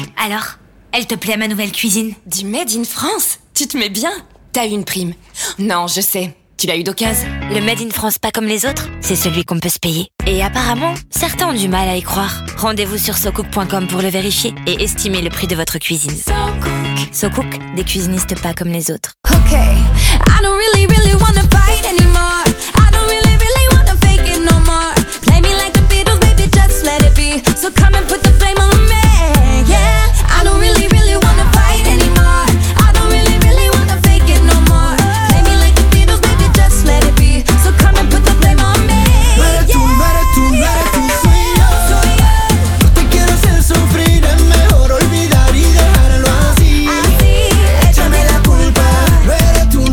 Alors, elle te plaît ma nouvelle cuisine? Du Made in France? Tu te mets bien? T'as eu une prime? Non, je sais. Tu l'as eu d'occasion? Le Made in France pas comme les autres, c'est celui qu'on peut se payer. Et apparemment, certains ont du mal à y croire. Rendez-vous sur socook.com pour le vérifier et estimer le prix de votre cuisine. SoCook, des cuisinistes pas comme les autres. Okay, I don't really wanna fight anymore. I don't really wanna fake it no more. Play me like the Beatles, baby, just let it be. So come and put the flame on me, yeah. I don't really wanna fight anymore. I don't really wanna fake it no more. Play me like the Beatles, baby, just let it be. So come and put the flame on me, yeah. No eres tú, soy yo. No te quiero hacer sufrir, es mejor olvidar y dejarlo así. Échame la culpa. No eres tú,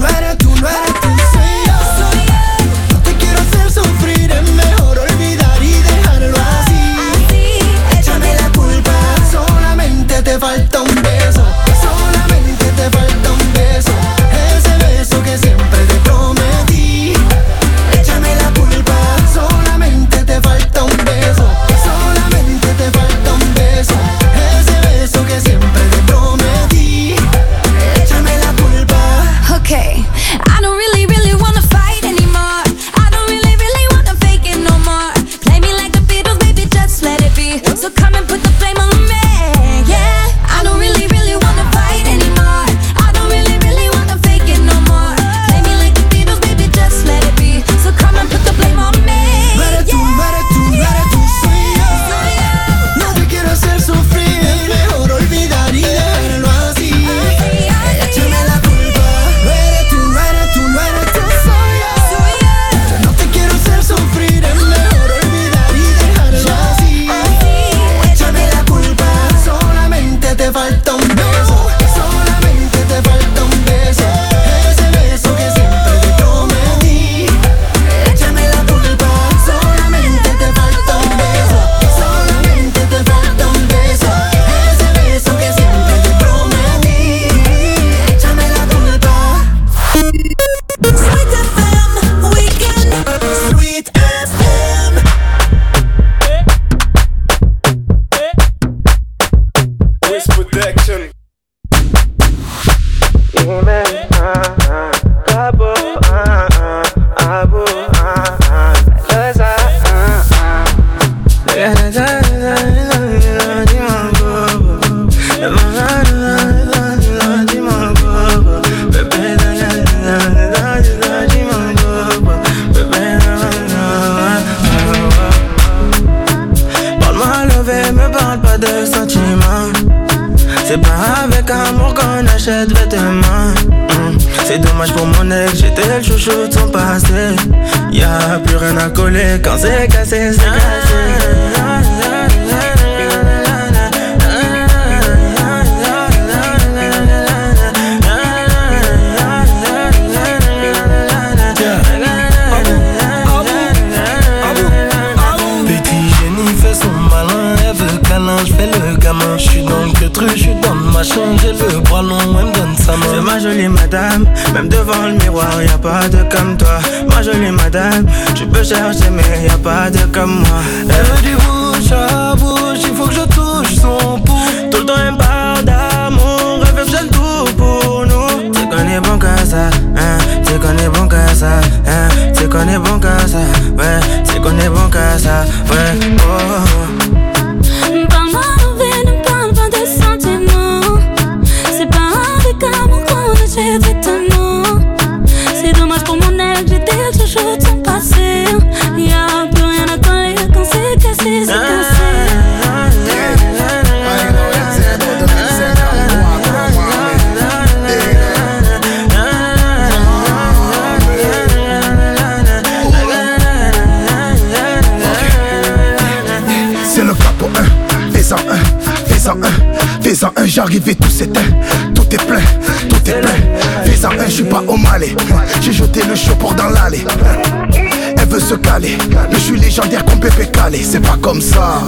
soy yo. No te quiero hacer sufrir, es mejor olvidar y dejarlo así. Échame la culpa. Solamente te falta un beso. Solamente te falta un beso. Ese beso que siempre te prometí. Échame la culpa. Solamente te falta un beso. Solamente te falta un beso. Ese beso que siempre te prometí. Échame la culpa. Okay, I don't really wanna fight anymore. I don't really wanna fake it no more. Play me like the Beatles, baby, just let it be. So come and put the flame on me, yeah. I don't really wanna fight anymore. I don't really wanna fake it no more. Play me like the Beatles, baby, just let it be. So come and put the flame on me, No eres tú, soy yo. No te quiero hacer sufrir, es mejor olvidar y dejarlo así. Échame la culpa. No eres tú, soy yo. No te quiero hacer sufrir, es mejor olvidar y dejarlo así. Échame la culpa. Solamente te falta un beso. Solamente te falta un beso. Ese beso que siempre te prometí. Échame la culpa. Solamente te falta un beso. Solamente te falta un beso. Ese beso que siempre te prometí. Échame la culpa. Sweet FM Weekend. Sweet FM. Wiz Protection. Parle-moi levé, me parle pas de sentiments. C'est pas avec amour qu'on achète vêtements. C'est dommage pour mon ex, j'étais le chouchou de son passé. Y'a plus rien à coller, quand c'est cassé, c'est cassé. Petit génie fait son malin, elle veut câlin, j'fais le gamin. J'suis dans le truc, j'suis dans le machin, j'ai le bras long, elle me donne sa main. C'est ma jolie madame, même devant le miroir, y'a pas de comme toi. Ma jolie madame, tu peux chercher mais y'a pas de comme moi. Elle veut du bouche à bouche, il faut que je touche son pouls. Tout le temps elle me parle d'amour, elle veut que je le tout pour nous. C'est qu'on est bon qu'à ça, hein, c'est qu'on est bon qu'à ça, hein, c'est qu'on est bon qu'à ça, ouais, c'est qu'on est bon qu'à ça, ouais, oh. Parle-moi d'envie, ne parle pas de sentiments. C'est pas avec amour qu'on achète vêtements. C'est dommage pour mon ex, j'étais le chouchou de son passé. Y'a plus rien à coller quand c'est cassé, c'est cassé. C'est le capo 1, fais-en un, fais-en un, j'arrive et tout s'éteint. Tout est plein, fais-en un, j'suis pas au Malais. J'ai jeté le show pour dans l'allée. Elle veut se caler, mais j'suis légendaire comme Pépé Calé. C'est pas comme ça.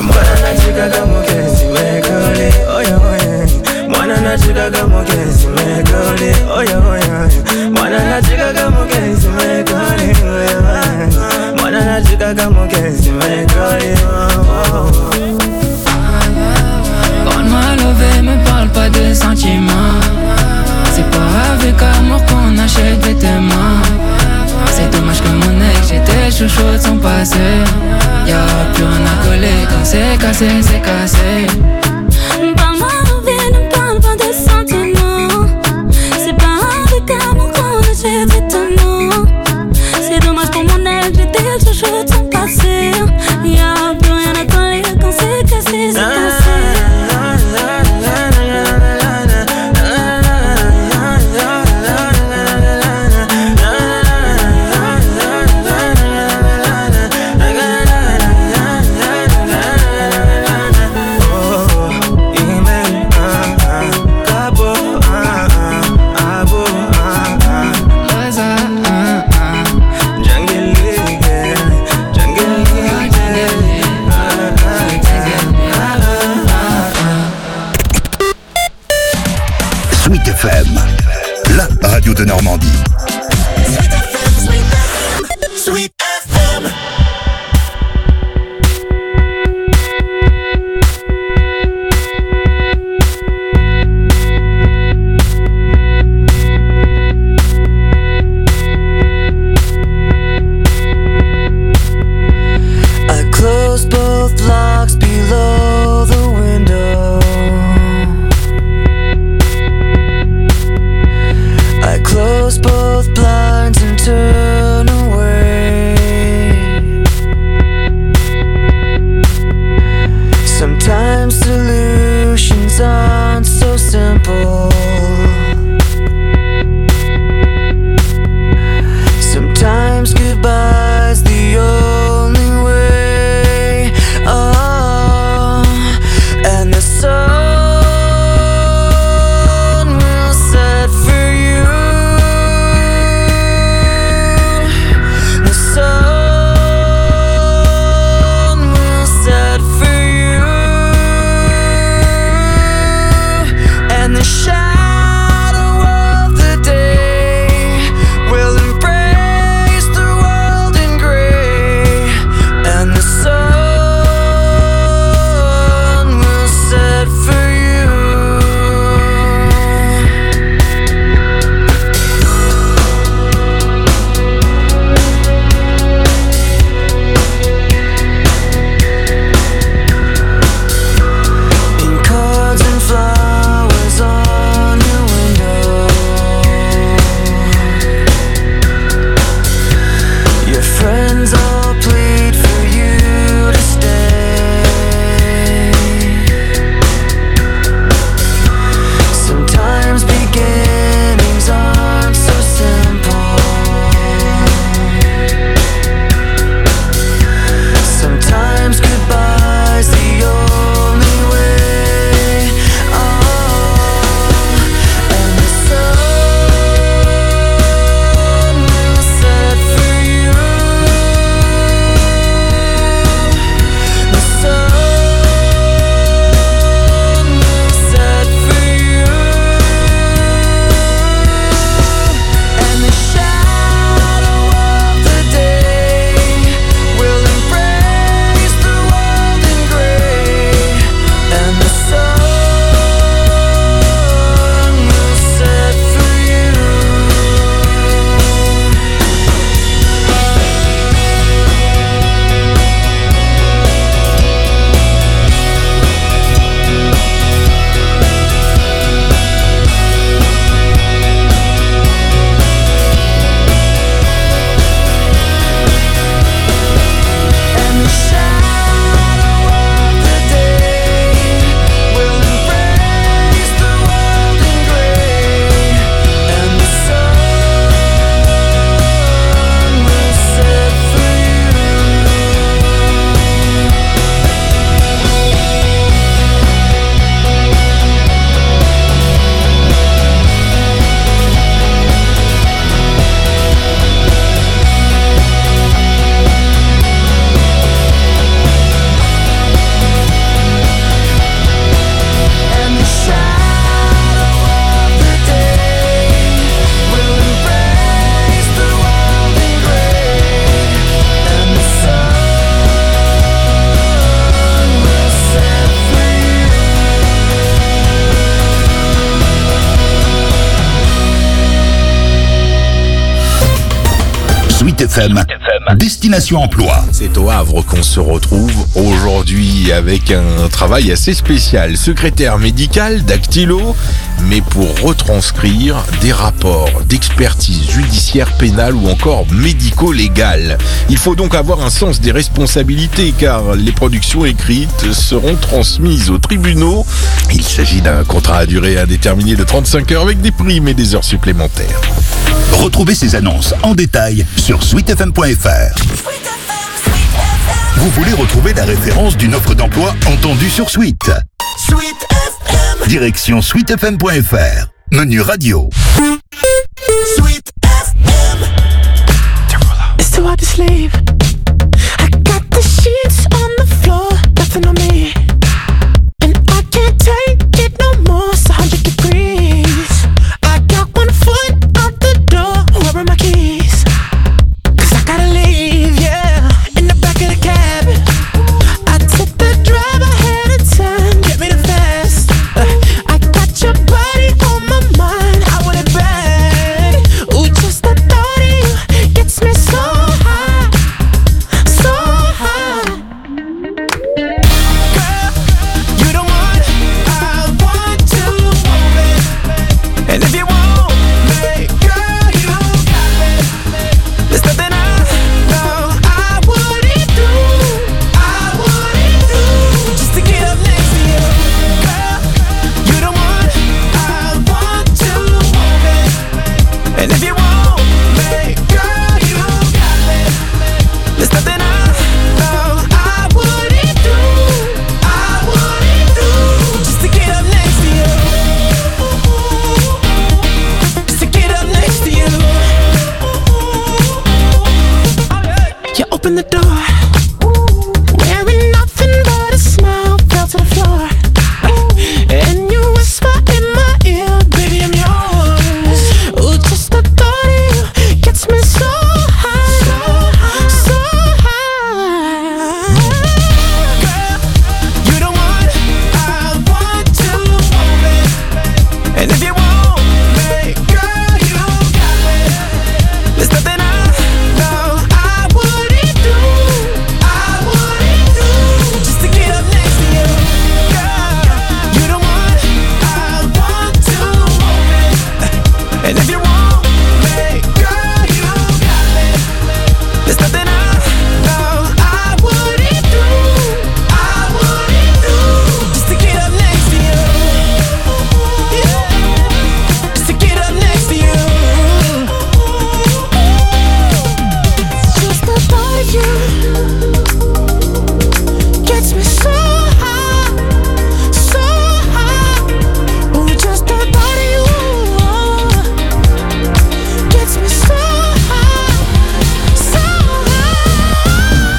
Parle-moi levé, chouchoutes sont passées. Y'a plus rien à coller quand c'est cassé, c'est cassé. Parle-moi de vie, ne parle pas de sentiments. C'est pas avec amour qu'on achète étonnant. C'est dommage pour mon aile, j'ai des chouchoutes sont passées. Y'a plus rien à coller quand c'est cassé, c'est cassé. FM, la radio de Normandie. Sweet FM. I closed both locks below the window. I close both blinds and turn away. Sometimes solutions aren't so simple. Sometimes goodbye's the only way. Oh, and the sun will set for you. The sun will set for you, and the shadow of the day will embrace the world in gray, and the sun will set for you. In cards and flowers on your window, your friends all plead for you to stay. Sometimes beginnings aren't so simple. Sometimes goodbye's the only way. Oh, and the sun will set for you. The sun will set for you, and the shadow of the day will embrace the world in gray, and the sun will set for you. And the shadow of the day will embrace the world in gray, and the sun will set for you. And the shadow of the day will embrace the world in gray, and the sun will set for Sweet FM, Destination Emploi. C'est au Havre qu'on se retrouve aujourd'hui avec un travail assez spécial. Secrétaire médical, dactylo, mais pour retranscrire des rapports d'expertise judiciaire, pénale ou encore médico-légale. Il faut donc avoir un sens des responsabilités car les productions écrites seront transmises aux tribunaux. Il s'agit d'un contrat à durée indéterminée de 35 heures avec des primes et des heures supplémentaires. Retrouvez ces annonces en détail sur sweetfm.fr. Vous voulez retrouver la référence d'une offre d'emploi entendue sur Sweet. Direction sweetfm.fr. Menu radio. Sweet FM. It's too hard to sleep. I got the sheets on the floor, nothing on me. And I can't take it no more, it's 100 degrees. I got 1 foot out the door, where are my keys? 'Cause I gotta leave, yeah, in the back of the cab. I took the drive ahead of time, get me the fast. I got your body on my mind, I want it bad. Ooh, just the thought of you gets me so high, so high. Girl, you the one I want to move it. And if you want me, girl, you got me. There's nothing I know I wouldn't do just to get up next to you. Girl, you the one I want to move it. And if you want me, girl, you got me. There's nothing I know I wouldn't do just to get up next to you. Just to get up next to you. You open the door, wearing nothing but a smile, fell to the floor. And you whisper in my ear, baby, I'm yours. Ooh, just the thought of you gets me so high, so high. Girl, you the one I want to move it. And if you want me, girl, you got me. There's nothing I know I wouldn't do just to get up next to you. Girl, you the one I want to move it. And if you want me, girl, you got me. There's nothing I know I wouldn't do just to get up next to you. Yeah, just to get up next to you. Just the thought of you gets me so high, so high. Ooh, just the thought of you gets me so high, so high.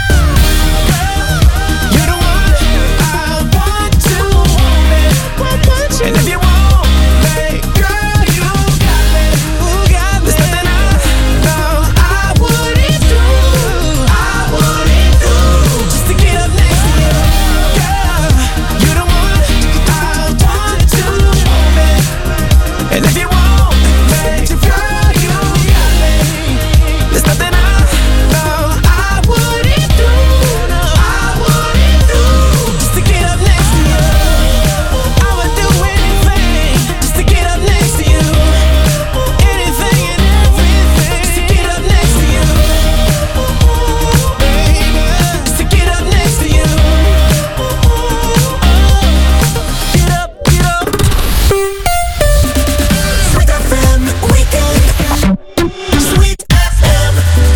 You're the one I want to move it. And if you want me, girl, you got me. There's nothing I know I wouldn't do just to get up next to you. Girl, you're the one I want to move it. And if you want me, girl, you got me. There's nothing I know I wouldn't do just to get up next to you. I would do anything just to get up next to you. Anything and everything just to get up next to you. Baby, just to get up next to you. Get up, get up. Sweet FM Weekend. Sweet FM.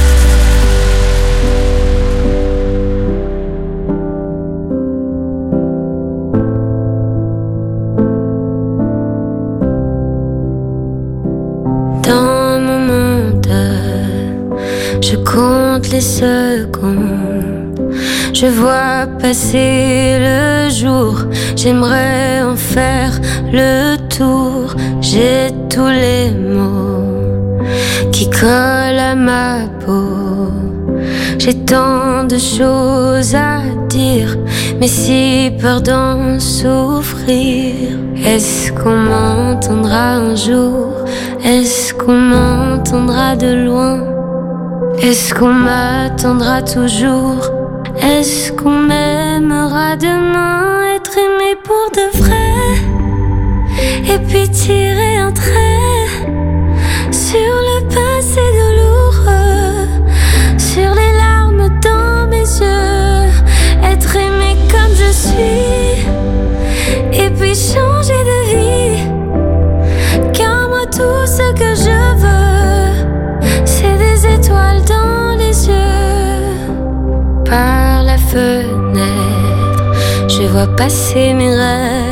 Dans mon monde, je compte les secondes. Je vois passer le jour. J'aimerais en faire le tour. J'ai tous les mots qui collent à ma peau. J'ai tant de choses à dire, mais si peur d'en souffrir. Est-ce qu'on m'entendra un jour? Est-ce qu'on m'entendra de loin? Est-ce qu'on m'attendra toujours? Est-ce qu'on m'aimera demain? Être aimé pour de vrai, et puis tirer un trait sur le passé douloureux, sur les larmes dans mes yeux. Être aimé comme je suis, et puis changer de vie. Car moi tout ce que je veux, c'est des étoiles dans les yeux. Par la fenêtre, je vois passer mes rêves.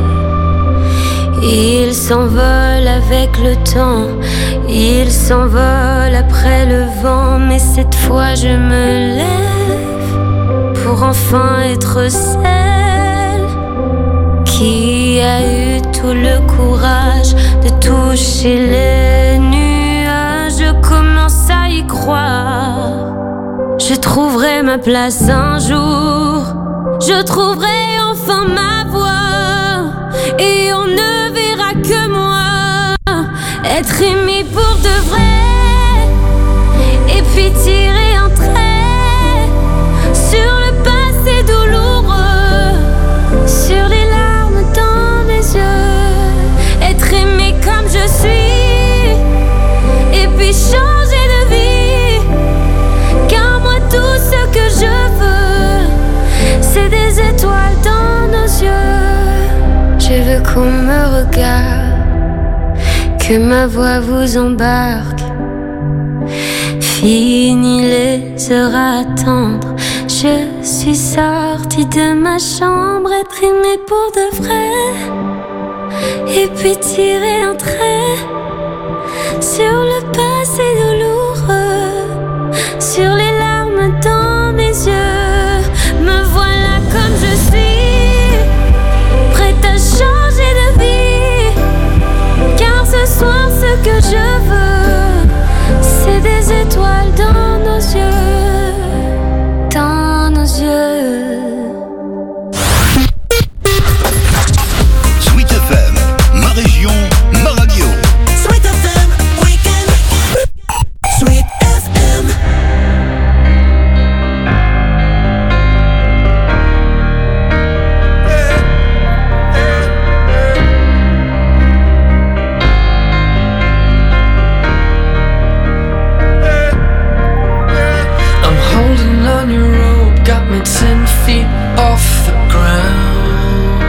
Ils s'envolent avec le temps, ils s'envolent après le vent. Mais cette fois je me lève pour enfin être celle qui a eu tout le courage de toucher les nuages. Je commence à y croire. Je trouverai ma place un jour. Je trouverai enfin ma voie. Et on ne verra que moi. Être aimé pour de vrai. Et puis tirer un trait sur le passé douloureux, sur les larmes dans mes yeux. Être aimé comme je suis, et puis changer de vie. Car moi tout ce que je veux, c'est des étoiles dans nos yeux. Je veux qu'on me regarde, que ma voix vous embarque. Fini les heures à attendre, je suis sortie de ma chambre. Être aimée pour de vrai, et puis tirer un trait sur le passé douloureux, sur les larmes dans mes yeux. Me voilà comme je suis, prête à changer de vie. Car ce soir ce que je veux, c'est des étoiles dans nos yeux, dans nos yeux. Sweet FM, ma région, ma radio. Sweet FM, weekend. Sweet FM. I'm holding on your rope, got me 10 feet off the ground.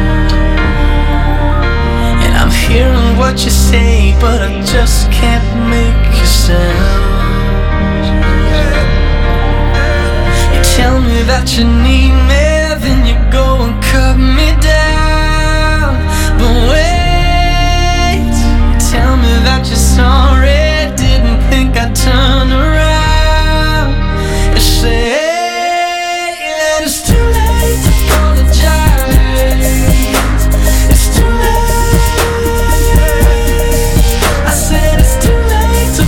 And I'm hearing what you say, but I just can't make a sound. You tell me that you need me, then you go and cut me down. But wait, you tell me that you're sorry, didn't think I'd turn around. You say that it's too late to apologize. It's too late. I said it's too late to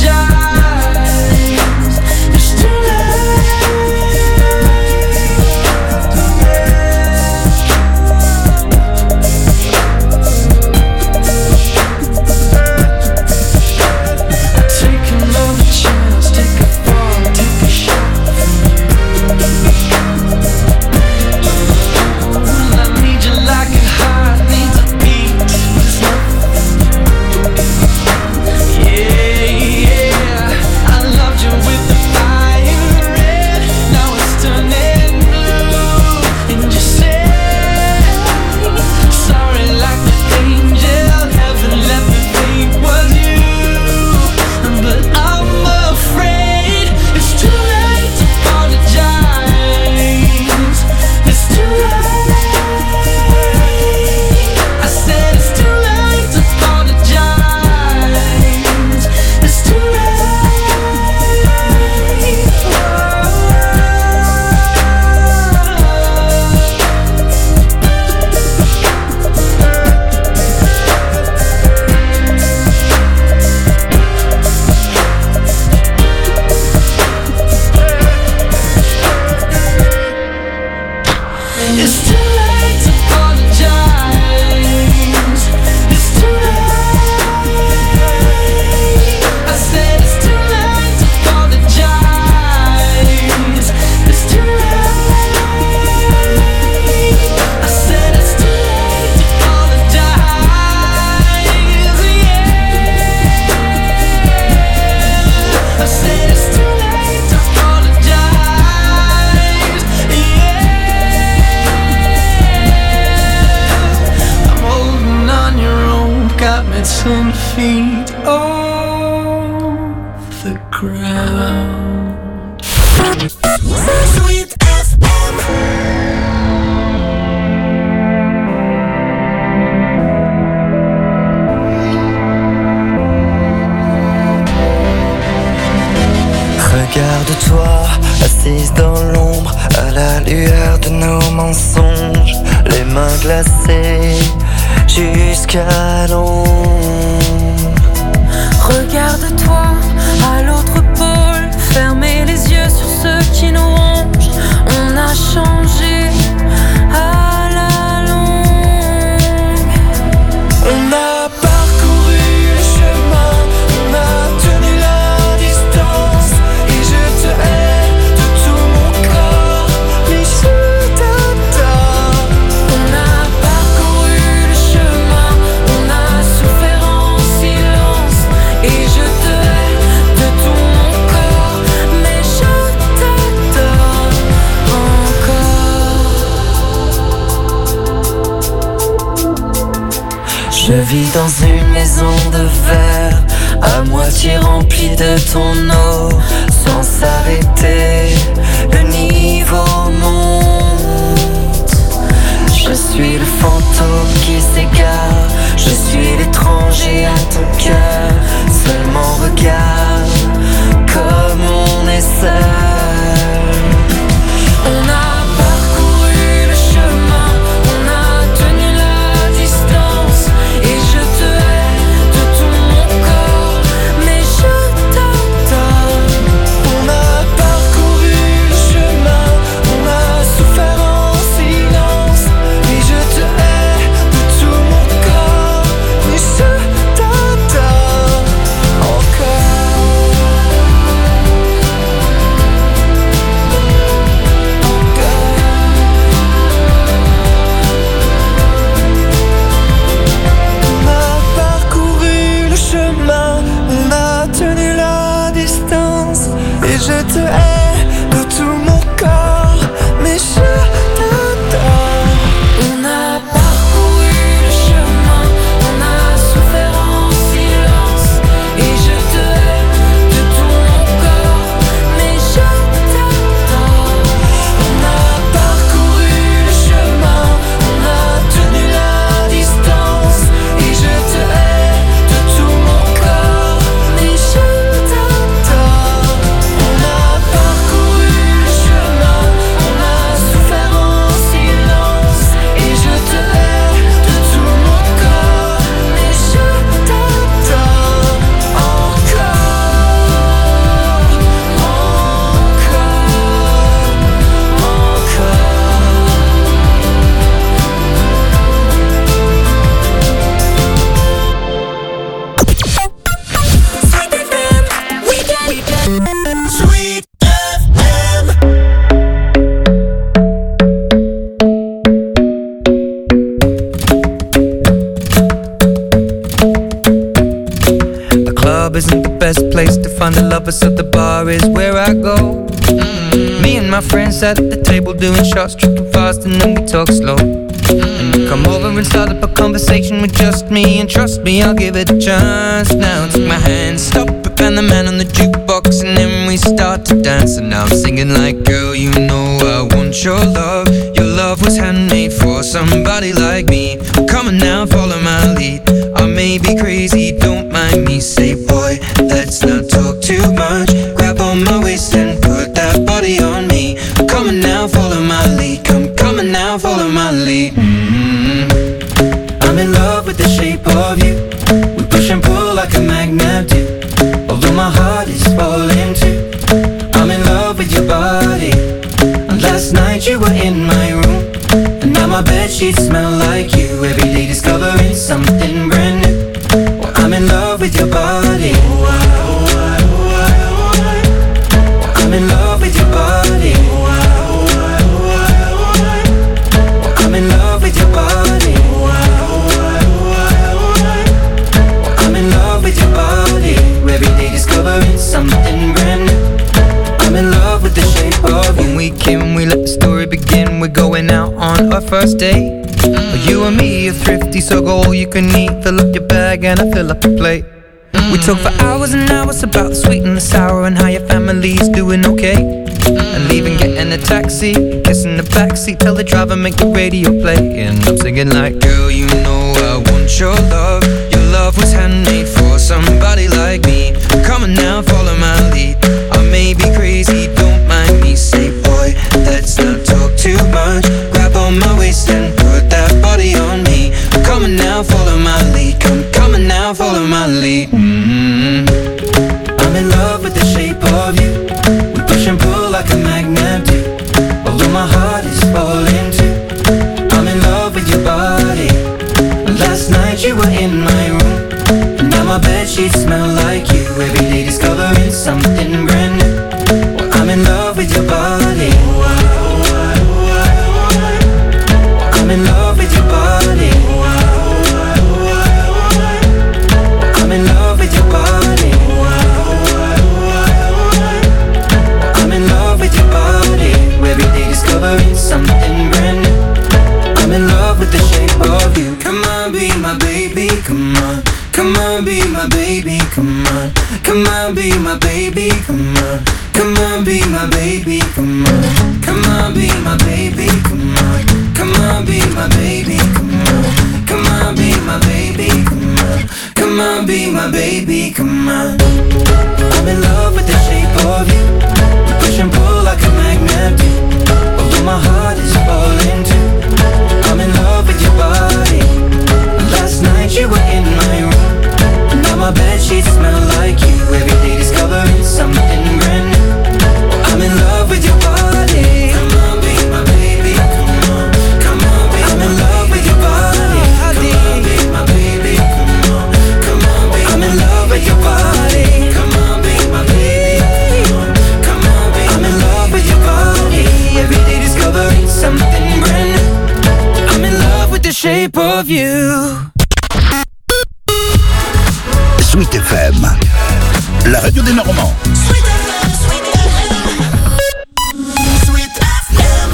apologize. It's too late. 10 feet off the ground. Sweet FM. Regarde-toi, assise dans l'ombre, à la lueur de nos mensonges, les mains glacées jusqu'à l'ombre. Regarde-toi, à l'autre pôle, fermez les yeux sur ceux qui nous rongent. On a changé à la longue. On a parcouru le chemin, on a tenu la distance, et je te hais de tout mon corps, mais je t'adore. On a parcouru le chemin, on a souffert en silence, et je te hais de tout mon corps, mais je t'adore encore. Je vis dans une maison de verre, à moitié remplie de ton eau, sans s'arrêter, le niveau monte. Je suis le fantôme qui s'égare, je suis l'étranger à ton cœur, seulement regarde comme on est seul. On a parcouru le chemin, on a tenu la distance, et je te hais de tout mon corps, mais je t'adore. On a parcouru le chemin, on a souffert en silence, et je te hais de tout mon corps, mais je t'adore encore. On a parcouru le chemin, on a tenu la distance, et je te hais de tout mon corps, mais je t'adore. On a parcouru le chemin, on a souffert en silence, et je te hais de tout mon corps, mais je t'adore. On a parcouru le chemin, on a tenu la distance, et je te hais de tout mon corps, mais je t'adore. On a parcouru le chemin, on a souffert en silence, et je te hais de tout mon corps, mais je t'adore encore, Sweet FM. The club isn't the best place to find a lover, so the bar is where I go. Me and my friends at the table doing shots, tripping fast, and then we talk slow. And you come over and start up a conversation with just me, and trust me, I'll give it a chance. Now take my hand, stop it, and the man on the jukebox, and then we start to dance. And now I'm singing like, girl, you know I want your love. Your love was handmade for somebody like me. Come on now, follow my lead. I may be crazy, don't mind me. Say, boy, let's not talk too much. Grab on my waist and put that body on me. Come on now, follow my lead. Come on now, follow my lead. I'm in love with the shape of you. We push and pull like a magnet do. Although my heart is falling too. I'm in love with your body. And last night you were in my room, and now my bedsheets smell like you. Every day discovering something brand new. Well, I'm in love with your body. I'm in love with your body. I'm in love with your body. I'm in love with your body. Every day discovering something brand new. I'm in love with the shape of you. When we came, we let the story begin. We're going out on our first date. You and me are thrifty, so go all you can eat. Fill up your bag and I fill up your plate. We talk for hours and hours about the sweet and the sour and how your family's doing okay. And leaving, getting a taxi, kissing the backseat, tell the driver make the radio play. And I'm singing like, girl, you know I want your love. Your love was handmade for somebody like me. Come on now, follow my lead. I may be crazy, don't mind me. Say, boy, let's not talk too much. Grab on my waist and put that body on me. Come on now, follow my lead. Come on now, follow my lead. I'm in love with the shape of you. We push and pull like a magnet do. Although my heart is falling too. I'm in love with your body. Last night you were in my room, and now my bedsheets smell like you. Every day discovering something brand new. Well, I'm in love with your body. I'm in love with your body. I'm in love with your body. I'm in love with your body. Every day discovering something brand new. I'm in love with the shape of you. Come on, be my baby, come on. Come on, be my baby, come on. Come on, be my baby, come on. Come on, be my baby, come on. Come on, be my baby, come on. Come on, be my baby, come on. Come on, be my baby, come on. Come on, be my baby, come on. I'm in love with the shape of you. We push and pull like a magnet do. Although my heart is falling too. I'm in love with your body. Last night you were in my room, and now my bedsheets smell like you. Every day discovering something brand new. I'm in love with your body. Come on, be my baby. Come on, come on, be I'm in love with your body. Come on, be my baby. Come on, come on, be I'm in love with your body. Come on, be my baby. Come on, be I'm in love with your body. Every day discovering something brand new. I'm in love with the shape of you. Sweet FM, la radio des Normands. Sweet FM, Sweet FM, Sweet FM.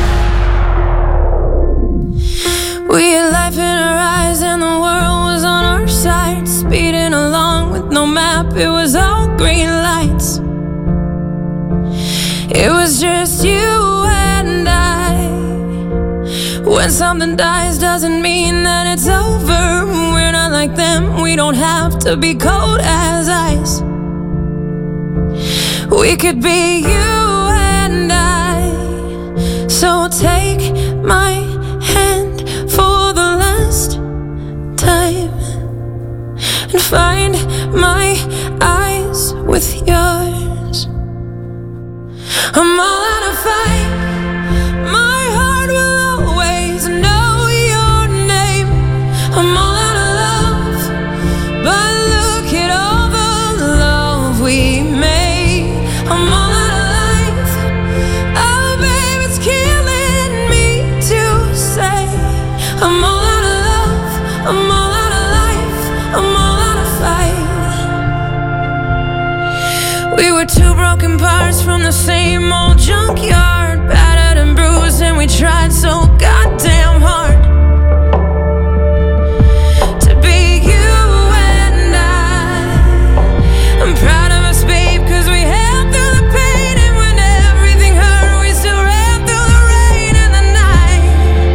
We had life in our eyes and the world was on our side. Speeding along with no map, it was all green lights. It was just you and I. When something dies doesn't mean that it's over. We're not like them, we don't have to be cold as ice. We could be you and I. So take my hand for the last time and find my eyes with yours. I'm all out of fight. My heart will always know your name. I'm all out of love, but look at all the love we made. I'm all out of life. Oh, babe, it's killing me to say. I'm all out of love. I'm all out of life. I'm all out of fight. We were two broken parts from the same old junkyard, battered and bruised, and we tried so goddamn hard to be you and I. I'm proud of us, babe, cause we held through the pain, and when everything hurt, we still ran through the rain and the night.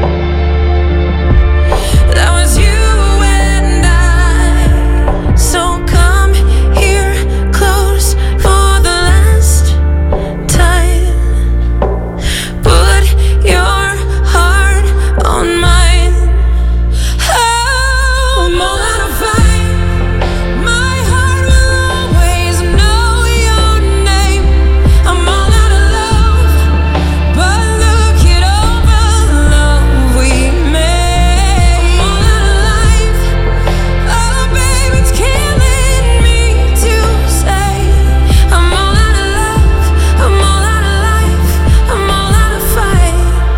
That was you and I. So come here close for the last time. Put your heart on mine. Oh, I'm all out of fight. My heart will always know your name. I'm all out of love, but look at all the love we made. I'm all out of life. Oh, babe, it's killing me to say. I'm all out of love. I'm all out of life. I'm all out of fight.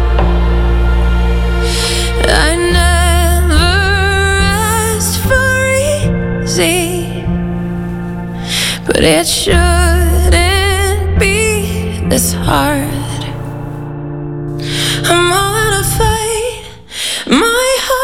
I never asked for easy, but it shouldn't be this hard. I'm all out of fight. My heart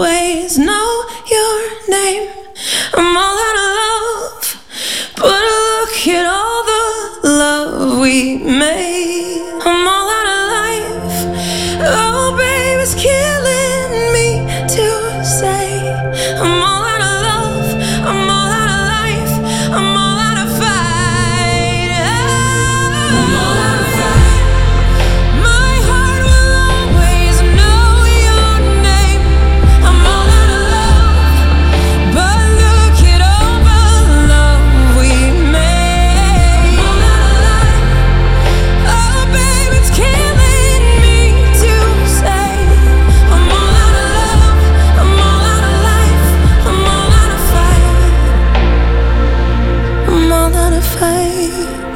always know your name. I'm all out of love, but look at all the love we made. I'm all out of life. Oh, babe, it's killing me to say. I'm all out of love. I'm all out of life. I'm all out of fight. I'm all out of fight. My heart will always know your name. I'm all out of love, but look at all the love we made. I'm all out of life. Oh, babe, it's killing me to say. I'm all out of love. I'm all out of life. I'm all out of fight. I'm all out of fight.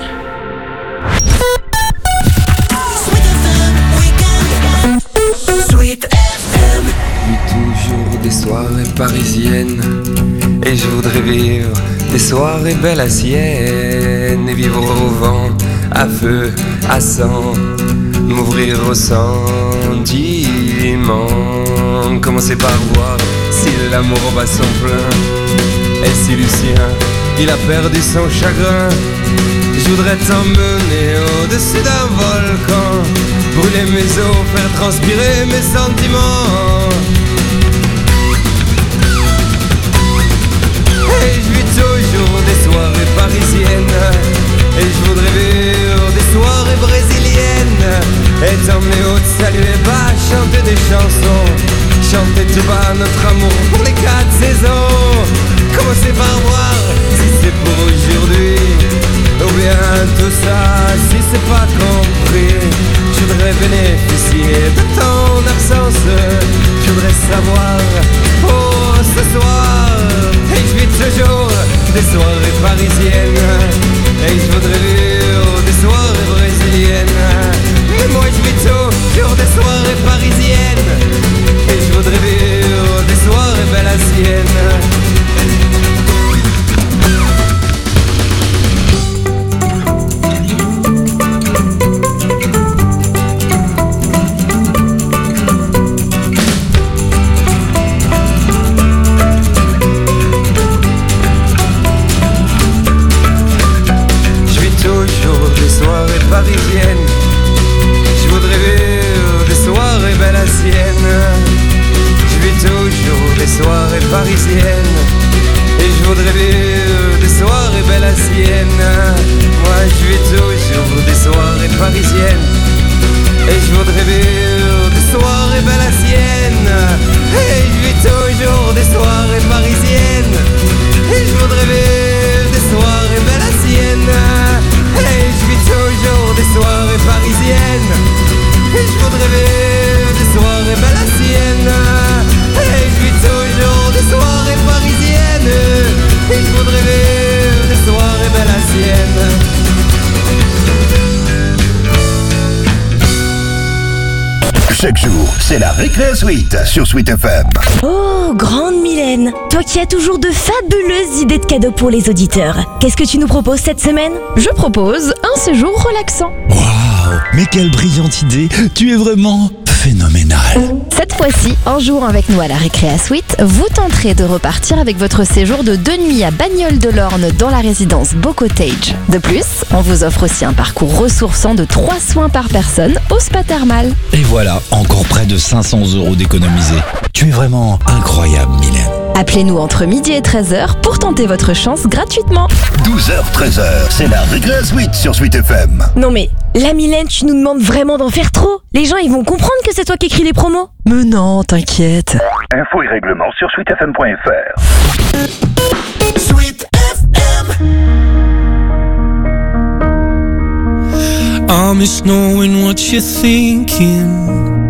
Sweet FM. Toujours des soirées parisiennes, et je voudrais vivre des soirées belles à Sienne, et vivre au vent, à feu, à sang, m'ouvrir au sentiment. Commencer par voir si l'amour bat son plein, et si Lucien, il a perdu son chagrin. Je voudrais t'emmener au-dessus d'un volcan, brûler mes os, faire transpirer mes sentiments. Et je vis toujours des soirées parisiennes, et je voudrais vivre des soirées brésiliennes, et t'emmener au saluer bas, chanter des chansons, chanter tout bas notre amour pour les 4 saisons. Commencer par voir si c'est pour aujourd'hui, ou bien tout ça si c'est pas compris. Je voudrais bénéficier de ton absence, je voudrais savoir, oh ce soir. Et je vis toujours des soirées parisiennes, et je voudrais vivre des soirées brésiliennes. Mais moi je vis toujours des soirées parisiennes, et je voudrais vivre des soirées belles à Sienne. Parisienne, je voudrais vivre des soirées belles à Sienne. Je vis toujours des soirées parisiennes, et je voudrais vivre des soirées belles à Sienne. Moi je vis toujours des soirées parisiennes, et je voudrais vivre des soirées belles à Sienne. Et je vis toujours des soirées parisiennes, et je voudrais vivre des soirées belles à Sienne. Et je vis toujours des soirées parisiennes, et je voudrais vivre des soirées belles à Sienne. Et je vis toujours des soirées parisiennes, et je voudrais vivre des soirées belles à Sienne. Chaque jour, c'est la Récré Suite sur Sweet FM. Oh, grande Mylène, toi qui as toujours de fabuleuses idées de cadeaux pour les auditeurs. Qu'est-ce que tu nous proposes cette semaine? Je propose un séjour relaxant. Waouh, mais quelle brillante idée! Tu es vraiment phénoménal. Cette fois-ci, en jouant avec nous à la Récréa Suite, vous tenterez de repartir avec votre séjour de 2 nuits à Bagnoles-de-l'Orne dans la résidence Beau Cottage. De plus, on vous offre aussi un parcours ressourçant de 3 soins par personne au spa thermal. Et voilà, encore près de 500 € d'économisés. Tu es vraiment incroyable, Mylène. Appelez-nous entre midi et 13h pour tenter votre chance gratuitement. 12h, 13h, c'est la Récré Suite sur Sweet FM. Non mais, la Mylène, tu nous demandes vraiment d'en faire trop. Les gens, ils vont comprendre que c'est toi qui écris les promos. Mais non, t'inquiète. Infos et règlements sur sweetfm.fr. Sweet FM. I miss knowing what you're thinking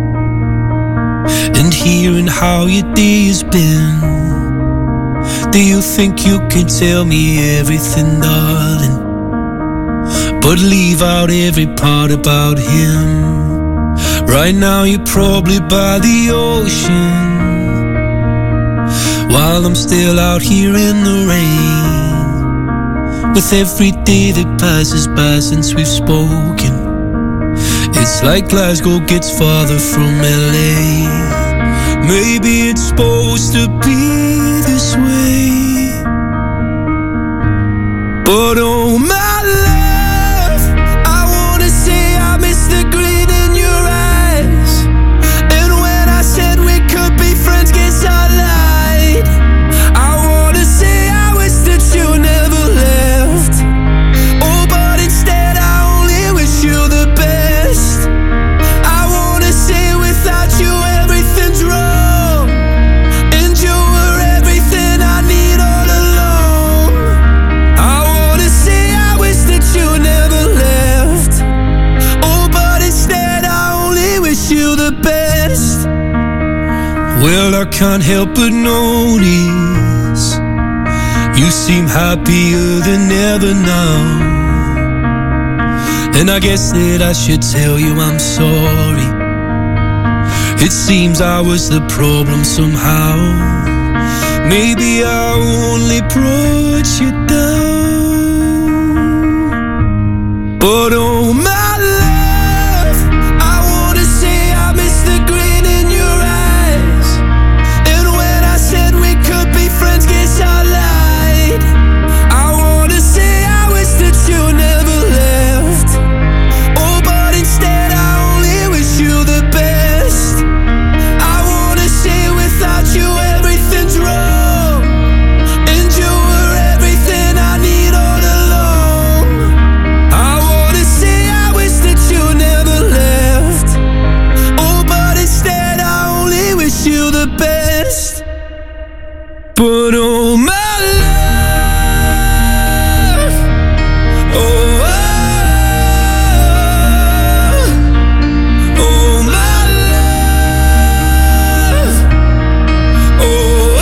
and hearing how your day has been. Do you think you can tell me everything, darling, but leave out every part about him? Right now you're probably by the ocean, while I'm still out here in the rain. With every day that passes by since we've spoken, it's like Glasgow gets farther from LA. Maybe it's supposed to be this way, but oh my love, I wanna say I miss the gleam in your eyes. And when I said we could be friends, guess I lied. I wanna say I wish that you never left. Oh, but instead I only wish you the best. I wanna say without you everything's wrong, and you were everything I need all along. I wanna say I wish that you never left. Oh, but instead I only wish you the best. Well, I can't help but notice you seem happier than ever now. And I guess that I should tell you I'm sorry. It seems I was the problem somehow. Maybe I only brought you down. But oh my love, I wanna say I miss the grin in your eyes. And when I said we could be friends, guess I lied. I wanna say I wish that you never left. Oh, but instead I only wish you the best. I wanna say without you everything's wrong, and you were everything I need all along. I wanna say I wish that you never left. Oh, but instead I only wish you the best. But oh my love, oh, oh my love, oh,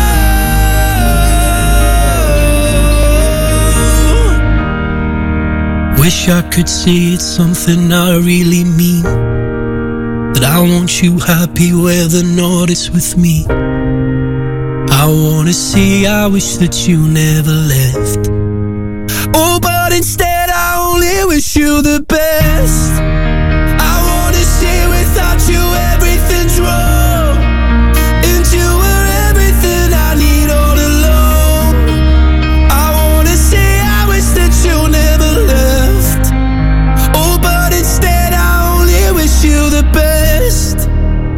wish I could say it's something I really mean, that I want you happy whether or not it's with me. I wanna say I wish that you never left. Oh, but instead I only wish you the best. I wanna say without you everything's wrong, and you were everything I need all along. I wanna say I wish that you never left. Oh, but instead I only wish you the best.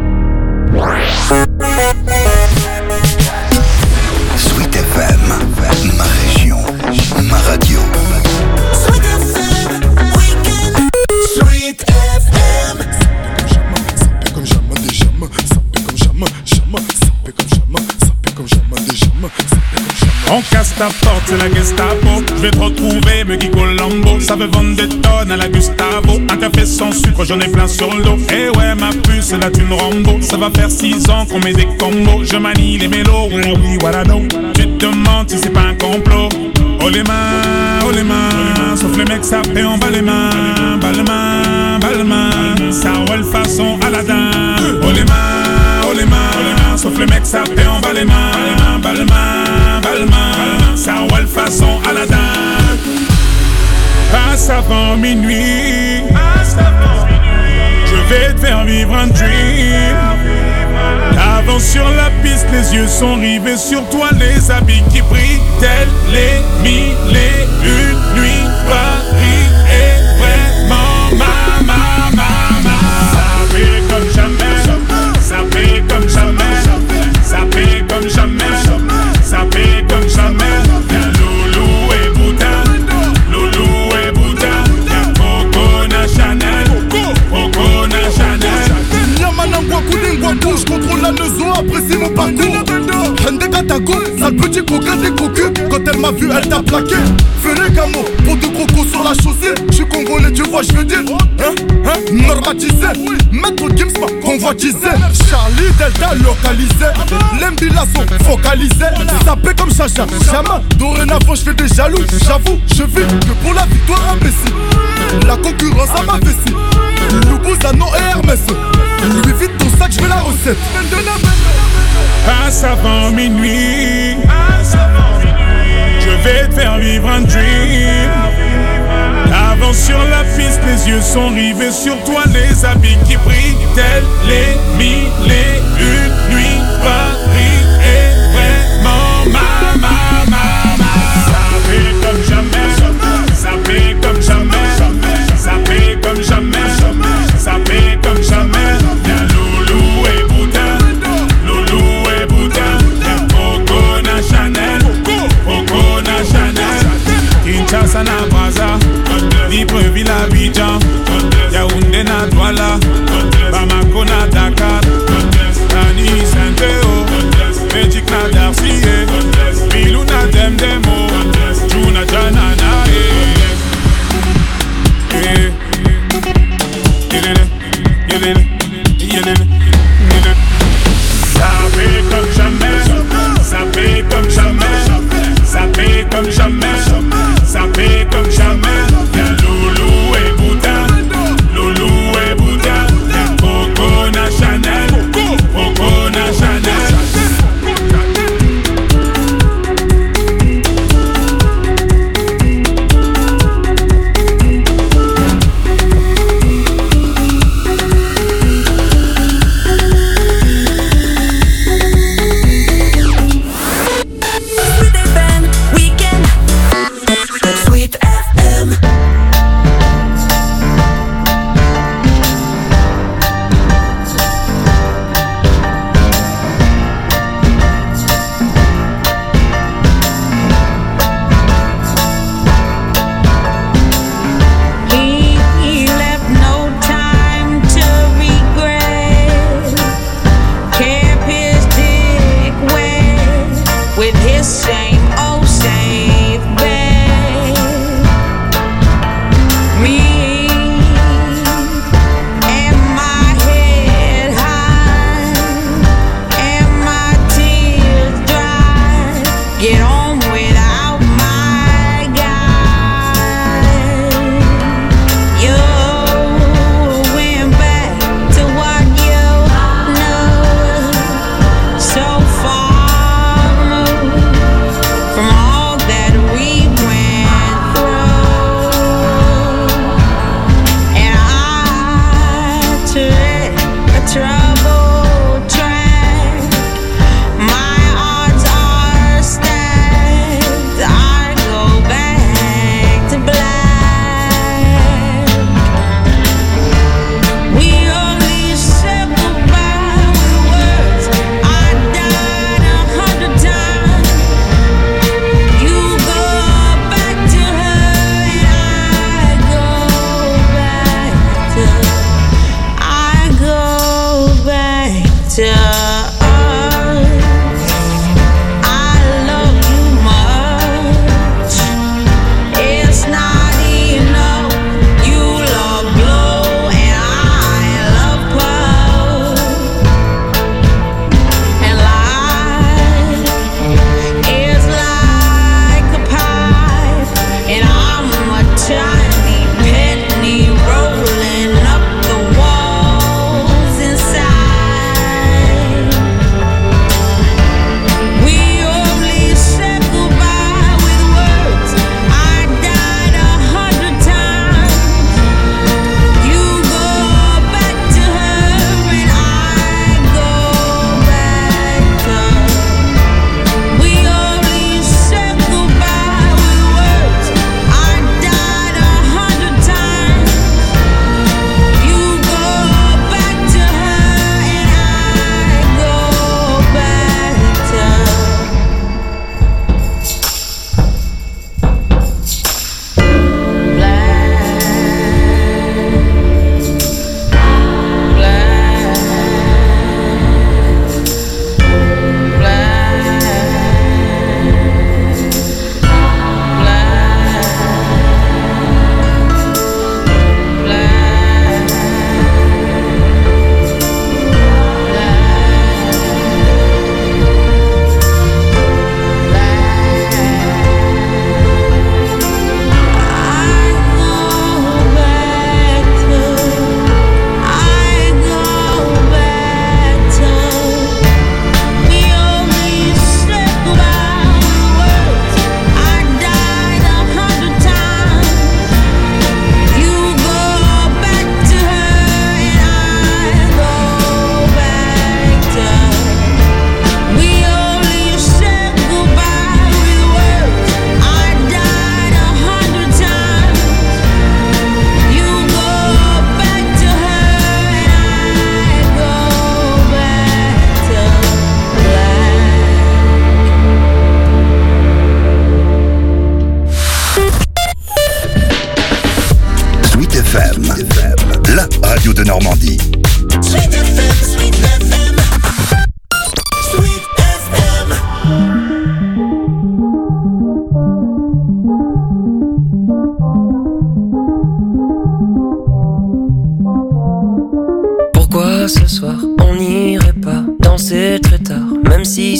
Sweet FM, ma région, ma radio. Sweet FM, weekend. Sweet FM. Ça paie comme jamais des jamais, ça paie comme jamais, jamais, ça paie comme jamais, ça paie comme jamais des jamais, ça paie comme jamais. On casse ta porte, c'est la Gestapo. Je vais te retrouver, me Guy Colombo. Ça veut vendre des tonnes à la Gustavo. Un café sans sucre, j'en ai plein sur le dos. Eh ouais, ma puce, là tu me Rambo. Ça va faire 6 ans qu'on met des combos. Je manie les mélos, oui, voilà donc. Tu te demandes si c'est pas un complot. Oh les mains, sauf les mecs ça fait en bas les mains. Bas les mains, ça roule façon Aladdin. Oh les mains, sauf les mecs ça fait en bas les mains. Bas les mains, ça roule façon Aladdin. Passe avant minuit, je vais te faire vivre un dream. Avance sur la piste, les yeux sont rivés sur toi, les habits qui brillent, tels les 1001 nuits. Paris est vraiment ma. Ça fait comme jamais, ça fait comme jamais, ça fait comme jamais, ça fait comme jamais. Y'a Loulou et Bouddha, y'a Coco na Chanel, Yamanangwa Koudingwa je contrôle la leçon, apprécie mon parcours. Hende Katago, sale petit coquin des cocus. Quand elle m'a vu, elle t'a plaqué. Fais les gamos, pour de crocos sur la chaussée. J'suis congolais, tu vois, j'veux dire. Normatisé, maître Gims m'a convoitisé. Charlie Delta localisé. L'Embila sont focalisés. Sapé comme Chacha, jamais. Dorénavant, j'fais des jaloux. J'avoue, je vis que pour la victoire imbécile. La concurrence à ma vessie. Loubouzanon et Hermès. Lui vite ton sac, j'veux la recette. Passe avant minuit, je vais te faire vivre un dream. Avance sur la piste, les yeux sont rivés sur toi, les habits qui brillent, tels les mille et une nuits. Paris est vraiment ma. Ça fait comme jamais, ça fait comme jamais, ça fait comme jamais, ça fait comme jamais. Y'a Loulou et Bouddha, Loulou et Bouddha. Y'a Coco na Chanel, Coco na Chanel. Kinshasa na Brazza, Libreville à Abidjan, Yaoundé na Douala, Bamako na Dakar, Nani Saint-Théo, Magic na Darcy, Bilou na Demdemo, Juna Janana. Ça fait comme jamais, ça fait comme jamais, ça fait comme jamais, ça fait comme jamais. Y'a Loulou et Bouddha, Loulou et Bouddha. Y'a Coco na Chanel, Coco na Chanel.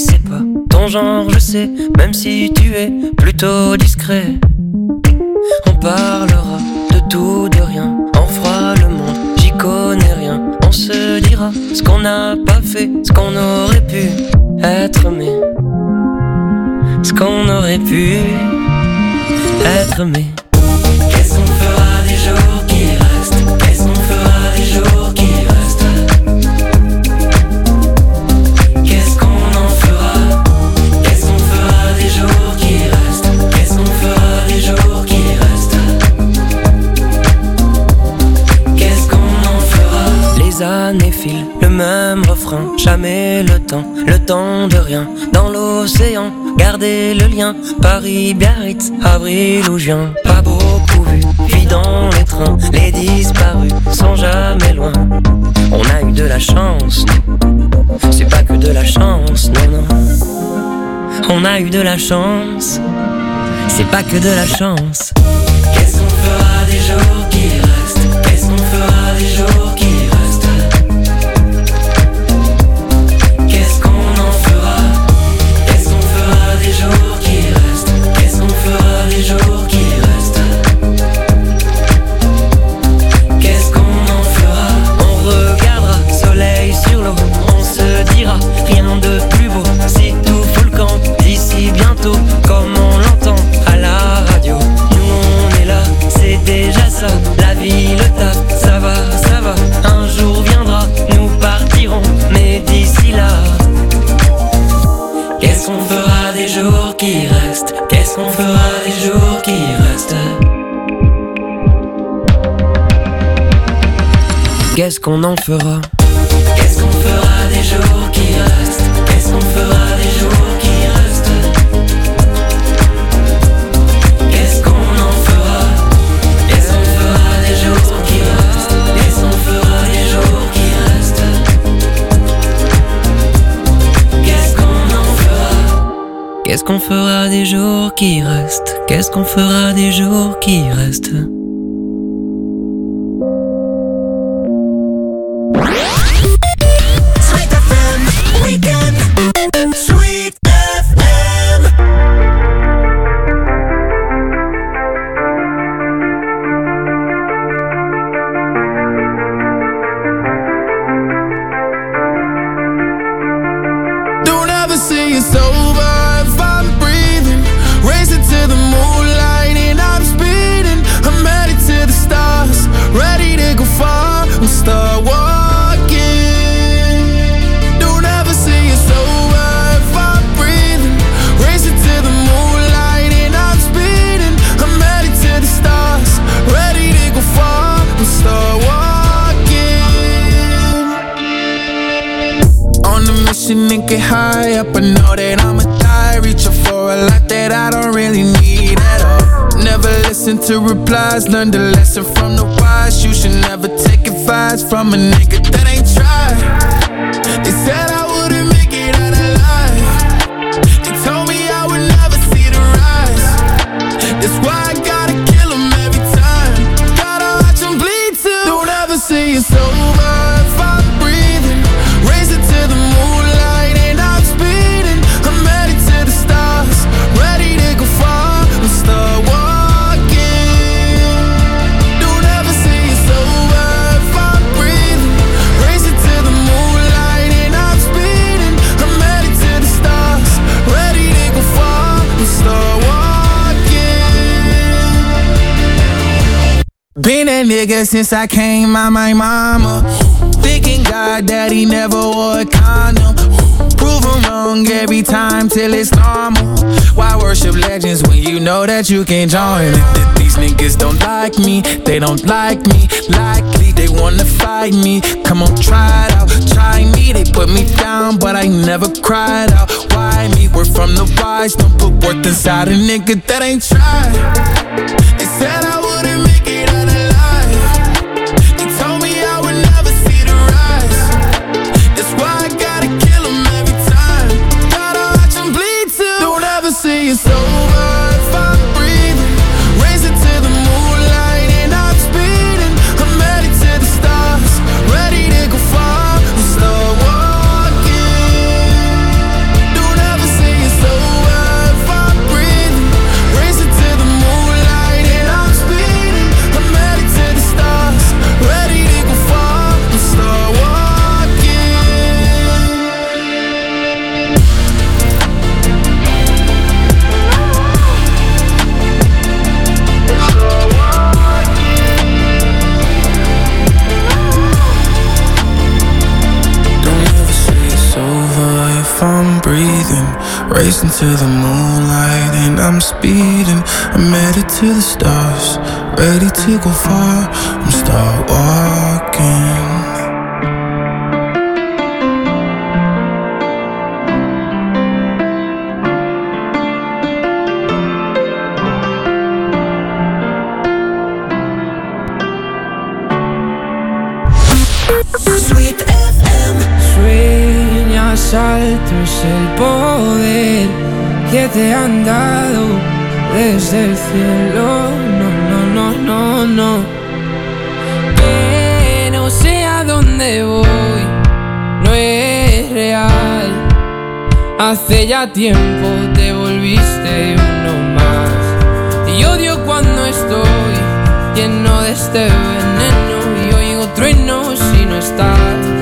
c'est pas ton genre, je sais, même si tu es plutôt discret. On parlera de tout, de rien, on fera le monde, j'y connais rien. On se dira ce qu'on n'a pas fait, ce qu'on aurait pu être, mais ce qu'on aurait pu être, mais qu'est-ce qu'on fera des jours qui restent? Qu'est-ce qu'on fera des jours qui restent? Qu'est-ce qu'on en fera? Qu'est-ce qu'on fera des jours qui restent? Qu'est-ce qu'on fera des jours qui restent? Qu'est-ce qu'on en fera? Les années filent, le même refrain, jamais le temps de rien. Dans l'océan, gardez le lien, Paris, Biarritz, avril ou juin. Pas beaucoup vu, puis dans les trains, les disparus sont jamais loin. On a eu de la chance, c'est pas que de la chance, non, non. On a eu de la chance, c'est pas que de la chance. Qu'est-ce qu'on fera des jours qui restent? Qu'est-ce qu'on fera des jours qui restent? Qu'est-ce qu'on en fera? Qu'est-ce qu'on fera des jours qui restent? Qu'est-ce qu'on fera des jours qui restent? Qu'est-ce qu'on en fera? On regardera soleil sur l'eau, on se dira rien de plus beau. Si tout fout le camp d'ici bientôt, comme on l'entend à la radio. Nous on est là, c'est déjà ça. La vie, le taf, ça va, ça va. Un jour viendra, nous partirons, mais d'ici là, qu'est-ce qu'on fera des jours qui restent? Qu'est-ce qu'on fera des jours qui restent? Qu'est-ce qu'on en fera? Qu'est-ce qu'on fera des jours qui restent? Qu'est-ce qu'on fera des jours qui restent? Qu'est-ce qu'on en fera? Qu'est-ce qu'on fera des jours qui restent? Qu'est-ce qu'on fera des jours qui restent? Qu'est-ce qu'on en fera? Qu'est-ce qu'on fera des jours qui restent? Qu'est-ce qu'on fera des jours qui restent? Sweet FM Weekend. Sweet FM. Don't ever say it's over if I'm breathing. Racing to the moonlight and I'm speeding. I'm headed to the stars, ready to go far and start walking. Don't ever say it's over if I'm breathing. Racing to the moonlight and I'm speeding. I'm headed to the stars, ready to go far and start walking. On a mission and get high up, I know that I'ma die. Reaching for a lot that I don't really need at all. Never listen to replies, learn the lesson from the wise. You should never take advice from a nigga that ain't tried. They said I wouldn't make it out alive. They told me I would never see the rise. That's why I gotta kill 'em every time. Gotta watch 'em bleed too. Don't ever say it's over if I'm breathing. Racing to the moonlight and I'm speeding. I'm headed to the stars, ready to go far and start walking. Don't ever say it's over if I'm breathing. Racing to the moonlight and I'm speeding. I'm headed to the stars, ready to go far and start walking. Been a nigga since I came out my mama. Thinking God that he never wore a condom. Prove him wrong every time till it's normal. Why worship legends when you know that you can't join it? These niggas don't like me, they don't like me. Likely they wanna fight me. Come on, try it out, try me. They put me down, but I never cried out. Why me? We're from the wise, don't put worth inside a nigga that ain't tried. They said I wouldn't make it out alive. They told me I would never see the rise. That's why I gotta kill 'em every time. Gotta watch 'em bleed too. Don't ever say it's over if I'm breathing. Racing to the moonlight and I'm speeding. I'm headed to the stars, ready to go far and start walking. Don't racing to the moonlight and I'm speeding. I'm headed to the stars, ready to go far. I'm start walking. Sweet FM. Sueñas alto es el poder que te han dado desde el cielo. No. Que no sé a dónde voy, no es real. Hace ya tiempo te volviste uno más. Y odio cuando estoy lleno de este veneno y oigo truenos si no estás.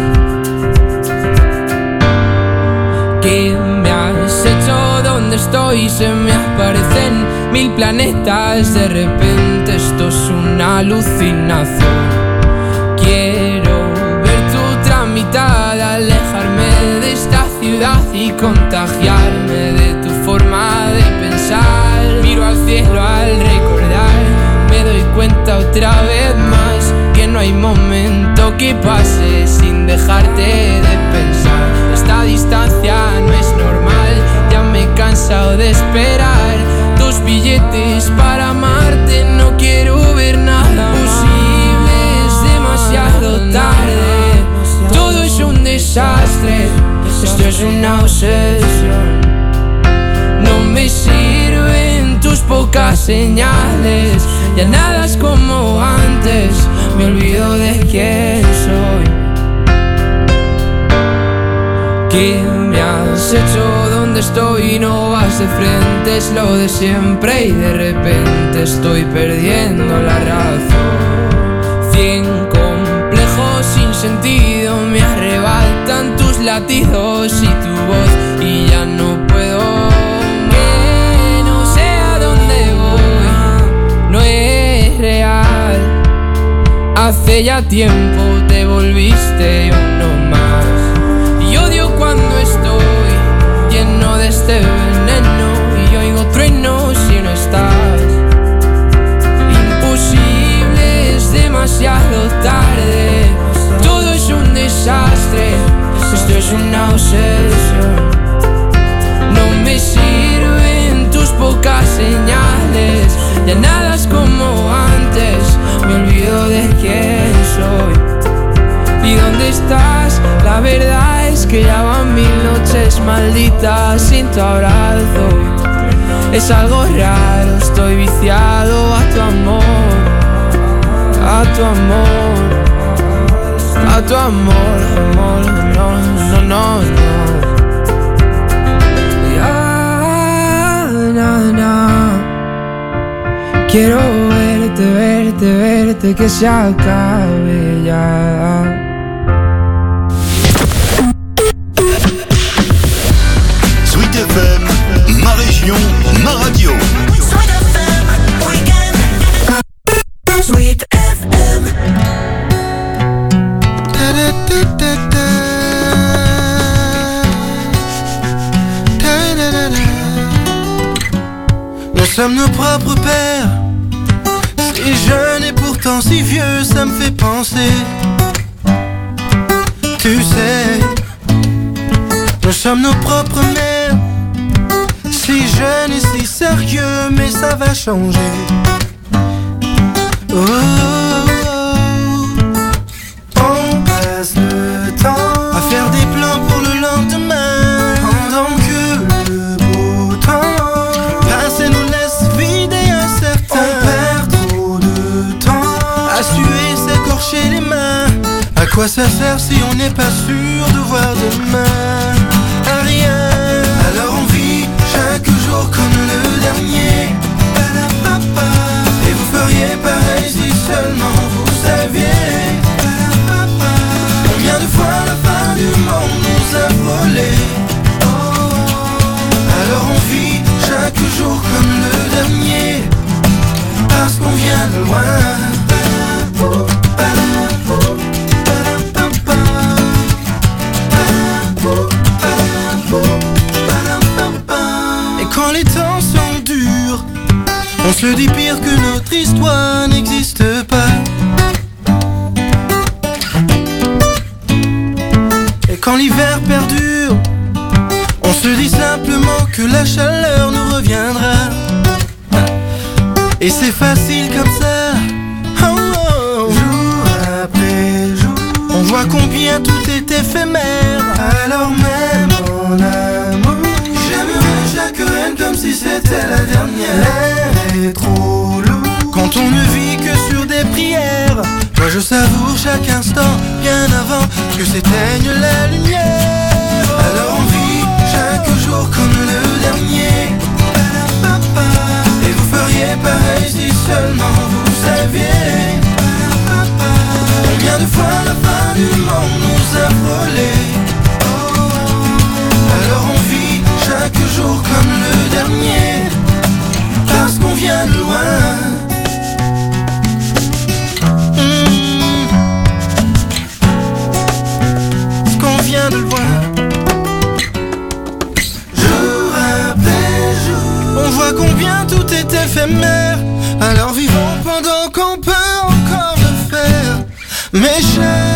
¿Qué me has hecho? ¿Dónde estoy? Se me aparecen 1000 planetas. De repente esto es una alucinación. Quiero ver tu tramitada, alejarme de esta ciudad y contagiarme de tu forma de pensar. Miro al cielo al recordar, me doy cuenta otra vez más que no hay momento que pase sin dejarte de pensar. Esta distancia no es normal, ya me he cansado de esperar tus billetes para amarte. No quiero ver nada posible, es demasiado tarde. Todo es un desastre, esto es una obsesión. No me sirven tus pocas señales, ya nada es como antes, me olvido de quién soy. ¿Qué me has hecho? ¿Dónde estoy? No vas de frente, es lo de siempre y de repente estoy perdiendo la razón. 100 complejos sin sentido me arrebatan tus latidos y tu voz y ya no puedo. Que no sé a dónde voy, no es real. Hace ya tiempo te volviste uno más. Y odio cuando estoy lleno de este veneno y oigo truenos si no estás. Imposible, es demasiado tarde. Todo es un desastre, esto es una obsesión. No me sirven tus pocas señales, ya nada es como antes, me olvido de quién soy. ¿Y dónde estás? La verdad es que ya van 1000 noches malditas sin tu abrazo. Es algo raro, estoy viciado a tu amor, a tu amor, a tu amor, amor, no. Ya, quiero verte, que se acabe ya. Sweet FM, ma région, ma radio. Sweet FM, weekend. Sweet FM. Nous sommes nos propres pères, si jeune et pourtant si vieux, ça me fait penser. Tu sais, nous sommes nos propres mères, si jeunes et si sérieux, mais ça va changer. Oh, oh, oh. On passe le temps à faire des plans pour le lendemain, pendant que le beau temps passe et nous laisse vide et incertain. On perd trop de temps à suer, s'écorcher les mains. À quoi ça sert si on n'est pas sûr de voir demain? À rien. Alors on vit chaque jour comme le dernier. Et vous feriez pareil si seulement vous saviez. Combien de fois la fin du monde nous a volé. Alors on vit chaque jour comme le dernier, parce qu'on vient de loin. quand les temps sont durs, on se dit pire que notre histoire n'existe pas. Et quand l'hiver perdure, on se dit simplement que la chaleur nous reviendra. Et c'est facile comme ça, oh, oh. Jour après jour, on voit combien tout est éphémère. Alors même en amour, j'aimerais chaque haine comme si c'était la dernière. L'air est trop lourd quand on ne vit que sur des prières. Moi je savoure chaque instant bien avant que s'éteigne la lumière. Alors on vit chaque jour comme le dernier. Et vous feriez pareil si seulement vous saviez combien de fois la fin du monde nous a frôlés. Alors on vit chaque jour comme le dernier, parce qu'on vient de loin. Parce qu'on vient de loin. Jour après jour, on voit combien tout est éphémère. Alors vivons pendant qu'on peut encore le faire. Mais